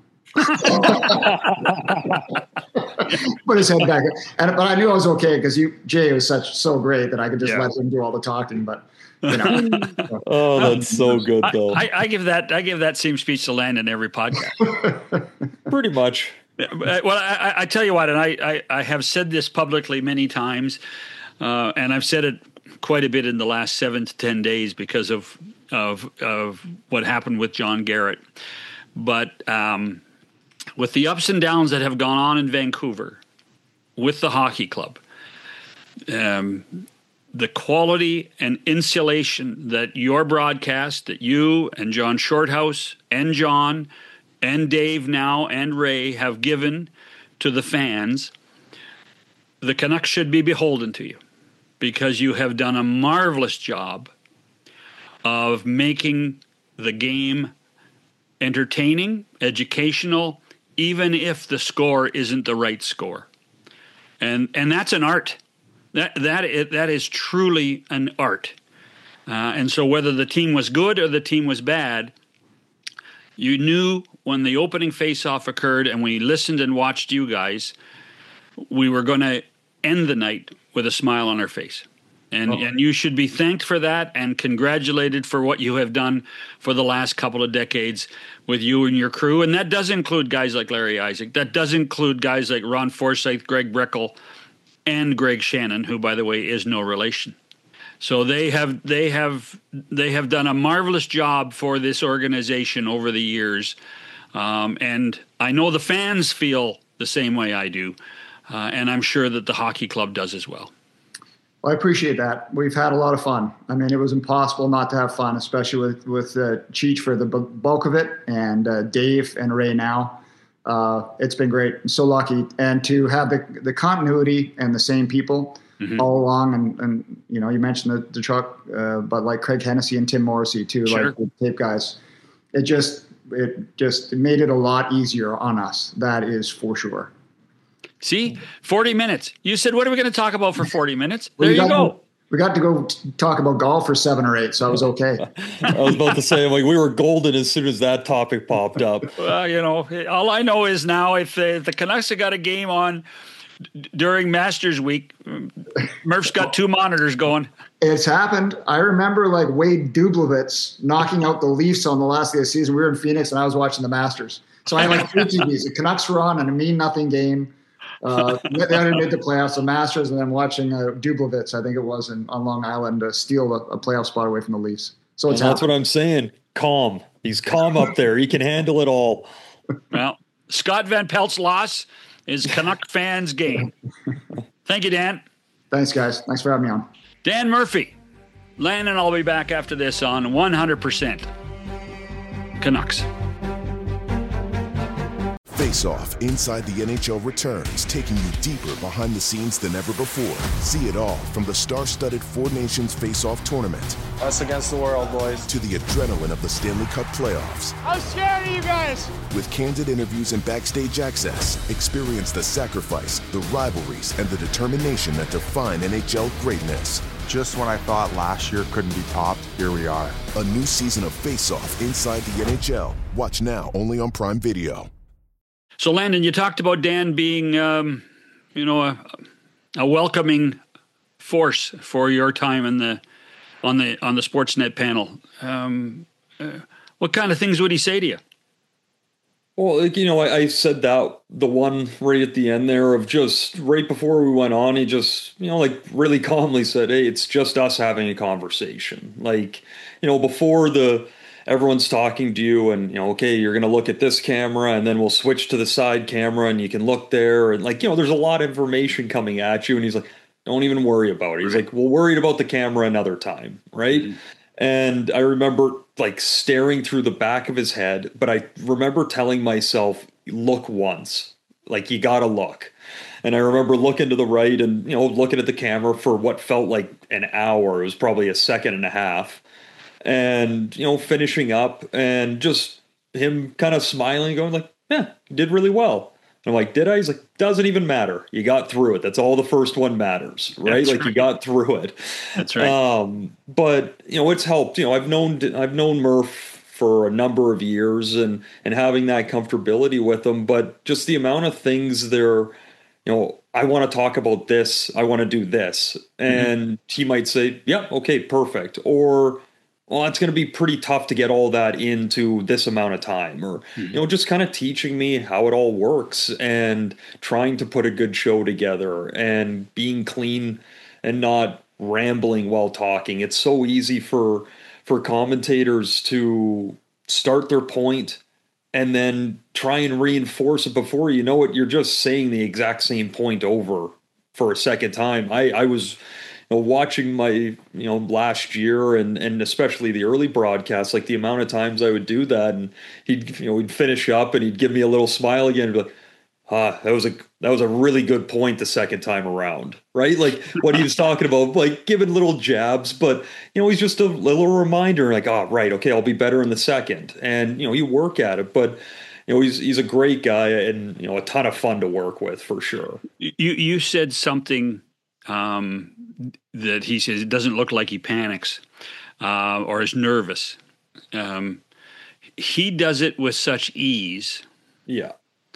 Put his head back. But I knew I was okay because Jay was so great that I could just let him do all the talking. But you know, oh, that's so good though. I give that same speech to Landon every podcast. Pretty much. Well, I tell you what, and I have said this publicly many times, and I've said it quite a bit in the last 7 to 10 days because of what happened with John Garrett. But with the ups and downs that have gone on in Vancouver with the hockey club, the quality and insulation that your broadcast, that you and John Shorthouse and John and Dave now and Ray have given to the fans, the Canucks should be beholden to you because you have done a marvelous job of making the game entertaining, educational, even if the score isn't the right score. And that's an art. That is truly an art. And so whether the team was good or the team was bad, you knew when the opening face-off occurred and we listened and watched you guys, we were going to end the night with a smile on our face. And you should be thanked for that and congratulated for what you have done for the last couple of decades with you and your crew. And that does include guys like Larry Isaac. That does include guys like Ron Forsyth, Greg Brickell, and Greg Shannon, who, by the way, is no relation. So they have done a marvelous job for this organization over the years. And I know the fans feel the same way I do. And I'm sure that the hockey club does as well. Well, I appreciate that. We've had a lot of fun. I mean, it was impossible not to have fun, especially with Cheech for the bulk of it, and Dave and Ray now. It's been great. I'm so lucky. And to have the continuity and the same people all along. And you know, you mentioned the truck, but like Craig Hennessy and Tim Morrissey too, like the tape guys. It just made it a lot easier on us. That is for sure. See, 40 minutes. You said, what are we going to talk about for 40 minutes? There you go. We got to go talk about golf for 7 or 8, so I was okay. I was about to say, like, we were golden as soon as that topic popped up. Well, you know, all I know is now if the Canucks have got a game on during Masters Week, Murph's got 2 monitors going. It's happened. I remember like Wade Dublovitz knocking out the Leafs on the last day of the season. We were in Phoenix, and I was watching the Masters. So I had like 3 TVs. The Canucks were on, and a mean-nothing game. They hadn't made the playoffs, the Masters, and then watching Dublovitz, I think it was, on Long Island, steal a playoff spot away from the Leafs. So that's what I'm saying. Calm. He's calm up there. He can handle it all. Well, Scott Van Pelt's loss is Canuck fans' gain. Thank you, Dan. Thanks, guys. Thanks for having me on. Dan Murphy. Landon, I'll be back after this on 100% Canucks. Face Off Inside the NHL returns, taking you deeper behind the scenes than ever before. See it all from the star-studded Four Nations Face Off tournament. Us against the world, boys. To the adrenaline of the Stanley Cup playoffs. I'm scared of you guys. With candid interviews and backstage access, experience the sacrifice, the rivalries, and the determination that define NHL greatness. Just when I thought last year couldn't be topped, here we are. A new season of Face Off Inside the NHL. Watch now only on Prime Video. So, Landon, you talked about Dan being, a welcoming force for your time on the Sportsnet panel. What kind of things would he say to you? Well, I said that the one right at the end there of just right before we went on, he just, really calmly said, hey, it's just us having a conversation. Like, before everyone's talking to you and, okay, you're going to look at this camera and then we'll switch to the side camera and you can look there. And there's a lot of information coming at you. And he's like, don't even worry about it. He's like, we'll worry about the camera another time. Right. Mm-hmm. And I remember like staring through the back of his head, but I remember telling myself, look once, like you gotta look. And I remember looking to the right and, looking at the camera for what felt like an hour. It was probably a second and a half. And, finishing up and just him kind of smiling, going like, yeah, you did really well. And I'm like, did I? He's like, doesn't even matter. You got through it. That's all the first one matters, right? That's like right. You got through it. That's right. But, it's helped. I've known Murph for a number of years and having that comfortability with him, but just the amount of things there, I want to talk about this. I want to do this. And he might say, yeah, okay, perfect. Or, well, it's going to be pretty tough to get all that into this amount of time. Or, just kind of teaching me how it all works and trying to put a good show together and being clean and not rambling while talking. It's so easy for commentators to start their point and then try and reinforce it. Before you know it, you're just saying the exact same point over for a second time. I was watching my last year and especially the early broadcasts, like the amount of times I would do that, and he'd finish up and he'd give me a little smile again and be like, that was a really good point the second time around, right? Like what he was talking about, like giving little jabs, but he's just a little reminder, like, oh, right, okay, I'll be better in the second, and you work at it. But he's a great guy and a ton of fun to work with for sure. You said something that he says it doesn't look like he panics or is nervous. He does it with such ease. Yeah.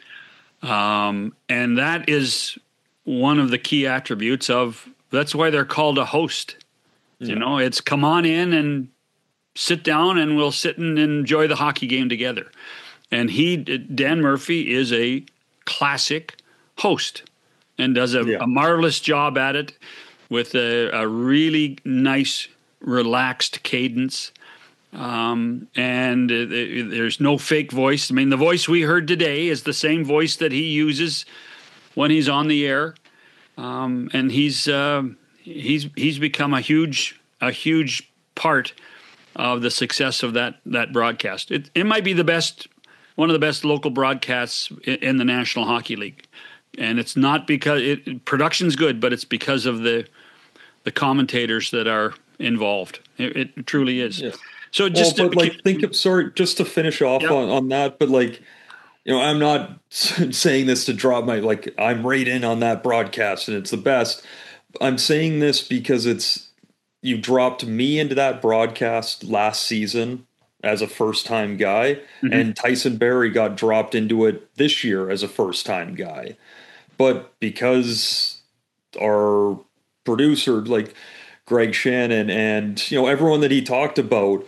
And that is one of the key attributes that's why they're called a host. Yeah. It's come on in and sit down and we'll sit and enjoy the hockey game together. And Dan Murphy is a classic host and does a marvelous job at it with a really nice, relaxed cadence. And there's no fake voice. I mean, the voice we heard today is the same voice that he uses when he's on the air. And he's become a huge part of the success of that broadcast. It might be one of the best local broadcasts in the National Hockey League. And it's not because production's good, but it's because of the commentators that are involved. It truly is. Yeah. So just just to finish off on that, but I'm not saying this to drop I'm right in on that broadcast and it's the best. I'm saying this because you dropped me into that broadcast last season as a first-time guy, and Tyson Barrie got dropped into it this year as a first-time guy. But because our producer, Greg Shannon, and everyone that he talked about,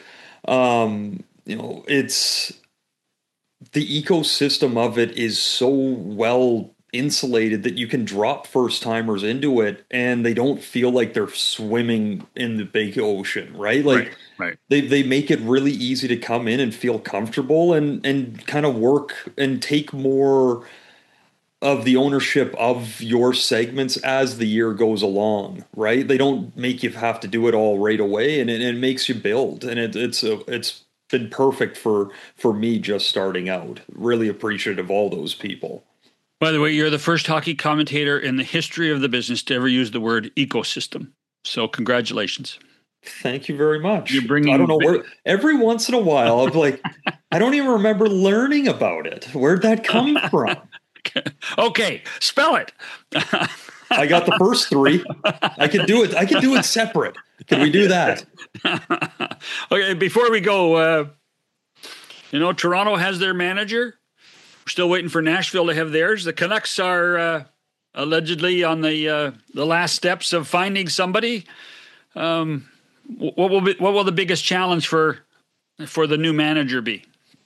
it's the ecosystem of it is so well insulated that you can drop first timers into it and they don't feel like they're swimming in the big ocean, right? Right. They make it really easy to come in and feel comfortable and kind of work and take more of the ownership of your segments as the year goes along, right? They don't make you have to do it all right away, and it makes you build. And it's been perfect for me just starting out. Really appreciative of all those people. By the way, you're the first hockey commentator in the history of the business to ever use the word ecosystem. So congratulations. Thank you very much. You're bringing. I don't know where. Every once in a while, I'm like, I don't even remember learning about it. Where'd that come from? Okay, spell it. I got the first three. I could do it. I could do it separate. Can we do that? Okay, before we go, Toronto has their manager. We're still waiting for Nashville to have theirs. The Canucks are allegedly on the last steps of finding somebody. What will the biggest challenge for the new manager be?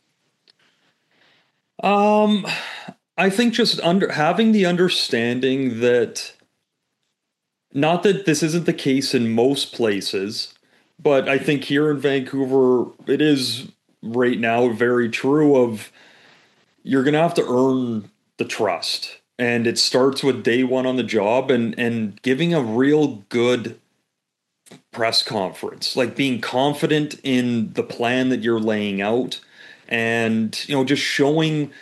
I think just having the understanding that, not that this isn't the case in most places, but I think here in Vancouver, it is right now very true of you're going to have to earn the trust. And it starts with day one on the job and giving a real good press conference, like being confident in the plan that you're laying out and, just showing,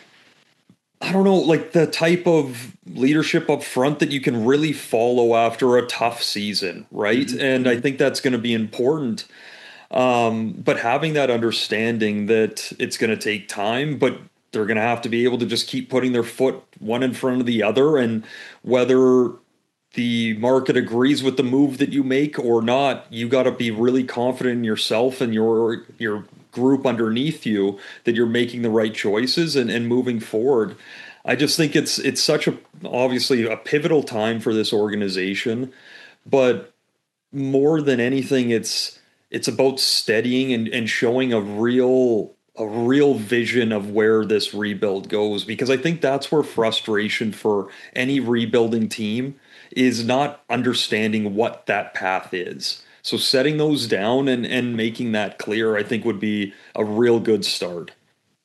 I don't know, like the type of leadership up front that you can really follow after a tough season, right? Mm-hmm. And I think that's going to be important. But having that understanding that it's going to take time, but they're going to have to be able to just keep putting their foot one in front of the other, and whether the market agrees with the move that you make or not, you got to be really confident in yourself and your group underneath you that you're making the right choices and moving forward. I just think it's such obviously a pivotal time for this organization, but more than anything, it's about steadying and showing a real vision of where this rebuild goes, because I think that's where frustration for any rebuilding team is, not understanding what that path is. So setting those down and making that clear, I think, would be a real good start.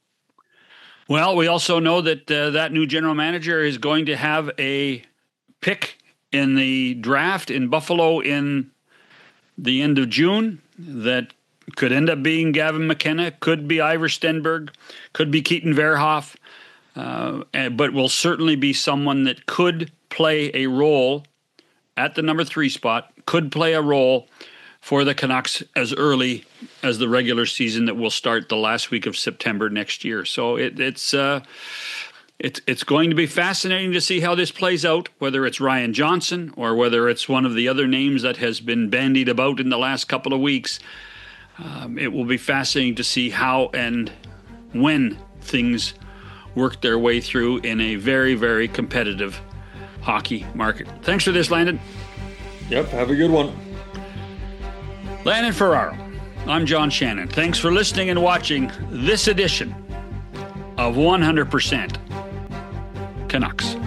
Well, we also know that that new general manager is going to have a pick in the draft in Buffalo in the end of June that could end up being Gavin McKenna, could be Ivor Stenberg, could be Keaton Verhoff, but will certainly be someone that could play a role at the number 3 spot, could play a role for the Canucks as early as the regular season that will start the last week of September next year. So it's going to be fascinating to see how this plays out, whether it's Ryan Johnson or whether it's one of the other names that has been bandied about in the last couple of weeks. It will be fascinating to see how and when things work their way through in a very, very competitive hockey market. Thanks for this, Landon. Yep, have a good one. Landon Ferraro. I'm John Shannon. Thanks for listening and watching this edition of 100% Canucks.